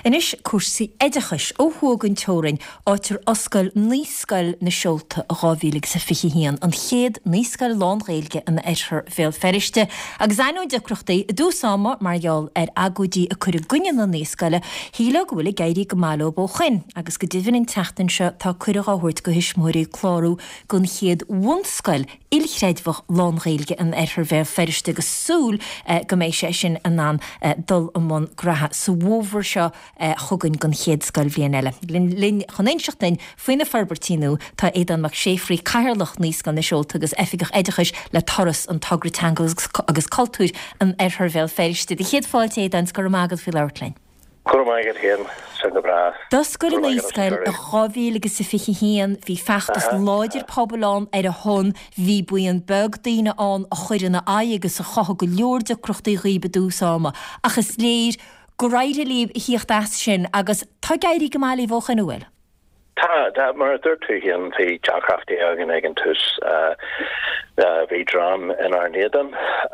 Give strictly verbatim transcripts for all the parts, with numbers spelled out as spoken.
Inis cuasaí éidechais ó thugann teorainn áitir oscail níoscail na seolta a gábhílig sa fichihéan an chéad níoscail lán réilge an éithir bhéal feriste. Agus aú decrochtaí dúsáma margheall ar agóidí a chur gunne na níoscaile híle gohfuil gaiirí go máó bó chuin, agus go dtíhann teachtain se tá chuir áhairt go hisismóí chlárú gon chéad bhunscail ilchreidmhah lán réilge an éithir bhéal feriste go súl go mééis sé sin an an dul am gratha sa bhómhar seo chugann gon chéad scail bhíon eile. Linn chonéinseachtain faoine Farbertínú tá éidan mac séfrií cairlach níos gan na seolta agus efigach éidechais le toras an tagratangos agus cultúr an éithir bhéal feriste. Di chéad fáilte éidan go mágad fi leirtlein. Cormaigad héan sin go bra. Das go an níoscail a gábhíle agus sa fichihéan hí feachtas láidir poblán ar a hon hí buíon beg daoine an a chuir na a agus a chotha go leor de crochtaí ribe dúsáma agus léir go raide líb híocht as sin agus tá gaiirí go málaí bhcha nuil. Tá da mar dúir tú híon hí teachchaftaí agan ag an tús bhí drám in ar néadan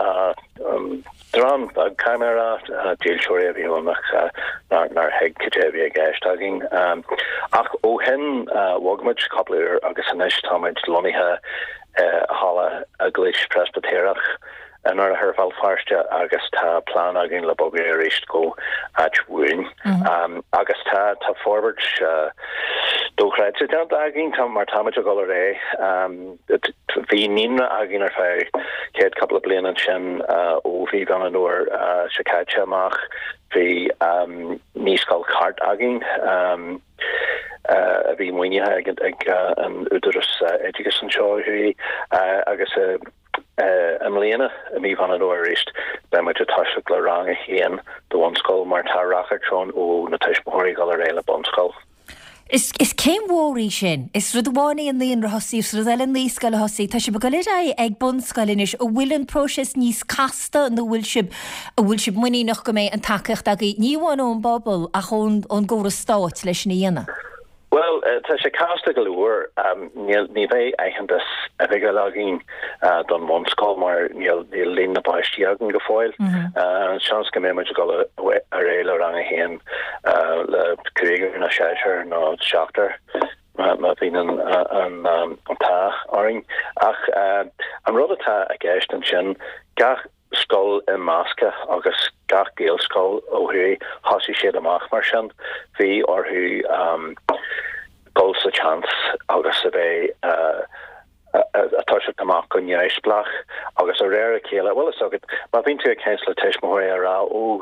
drám ag camera díalseoirí a bhí amach nar heag catébhí a gceist agin ach ó hen bhagmuid coplaúir agus inis táid lonithe hála a glís presbytéireach an ar a herfal farste agus tá plán agin le bogé a réist go athuin agus tá tá forward dóchreid agin tá mar táid a go ré hí nína agin ar fé céad couple blian an sin ó bhí gan an nóir sicáte amach hí níoscail cart agin a bhí muoinethe ag an údarras education seo agus am léana a mí van an óirist be me a taise le rang a héan do bhanscoil mar tá rachartrón ó na teismóirí gal réile bonscoil. Is is céim mhórí sin, is rud bháinna an líon hosí s rud eile níoscail hosí, tá si be go le ag bunscailis ó bhfuiln próses níos casta an bhfuil sib a bhfuil sib muí nach go méid an takecht a níháin ón bobbal a chun ón ggóra stáit leis na dhéana. Well, tá sé casta go leor ní bheith éigeantas a bheith go lagin don monscoil mar níl líon na baistí agan go fáil. Seans go méid go a réile rang a héan le cruigear na séir nó seachtar má bhín an tá áing ach an rud atá a gceist an sin gach skol in Masca agus gach géal skol ó hu hasí siad amach mar sin hí orthú um, gols a chance agus a bheith uh, a tuise amach go neisblach agus a réir a chéile well is agad má bhín tú a céins le teismóirí a rá ó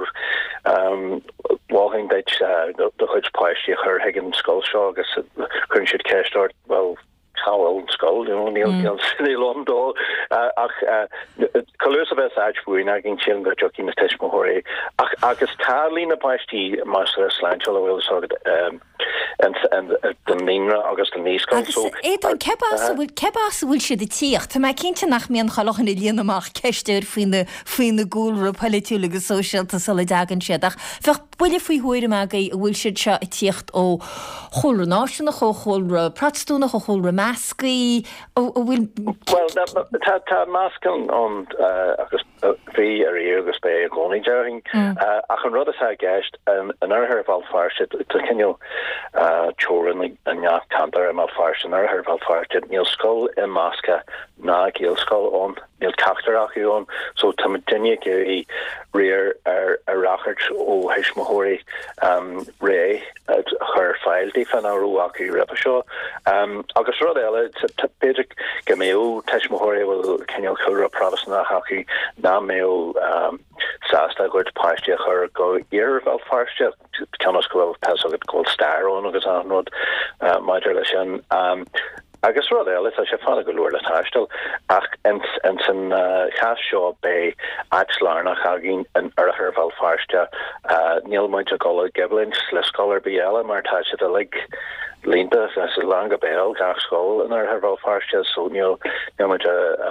bháing deit do chuid páistí a chur higgin skol seo agus chun siad céistart well Howell skull, you know, Neil Neil City London. Ach, colors of us agbuin agin chilling go jockey na teismóirí. Ach, agus tá lína páistí master slanchol will sort um and and the ninra agus the níoscail so. Éidir cebás bhfuil cebás bhfuil siad a tíocht. Tá mai cinnte nach mion chalochan i líon amach ceisteir faoin na faoin na gúlra politiúla agus sosialta sala dagan siad. Ach, bheith buile faoi huair amach a bhfuil siad seo a tíocht ó chulra náisiúnach ó chulra pratstúnach ó chulra mascaí ó bhfuil. Well, tá tá mascan an agus bhí ar í agus bé a gcónaí dearing ach an rud atá gceist an airthir bhil farste tá cinneal choran an neach cantar am farste an airthir bhil farste níl scoil i Masca ná géal scoil ón níl cachtarach ón so tá duine go í réir ar a rachart ó heismóirí ré chur fáiltí fan áú acu ripa seo agus rud eile beidir go méú teismóirí bhfuil cinneal chura protestantach acu ná méú sásta goid páistí a chur go ar bhil farste ceannas go bhfuil pe agad goil starón agus an rud maidir lei sin agus rud eile tá sé fanna go leor le taistil ach an san chas seo bé aitslárnach agin an arthir bhil farste níl muid a gola geblins le scolar bí eile mar tá si a lig línta as a langa béil gach scóil an arthir bhil farste so níl níl muid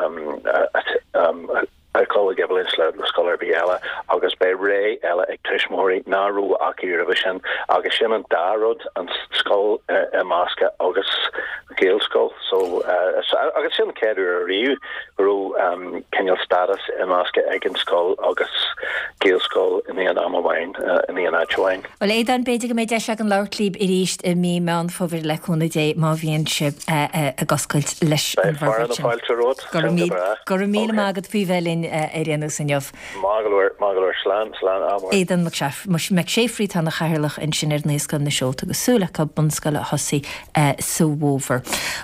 a I call a geblins le le scholar bí eile agus bei ré eile ag teismóirí nárú acu rivision agus sin an dárod an scóil i Masca agus Gaelscoil so agus sin ceidir a riú ro ceol status i másasca agin scóil agus Gaelscoil in íon amhain in íon áhain. Well é an beidir go méid se an leirlíb i ríist i mí me an fóbhir leúna dé má bhíonn si a gascailt leis Gu mí mágad fao bhelinn ar réanú san jobh. Mágalúir mágalúir slán slán amhain. Éan me séfrí tanna chairlach in sin ar níos gan na seolta go súla a bunscoil a hosaí sa bhóver.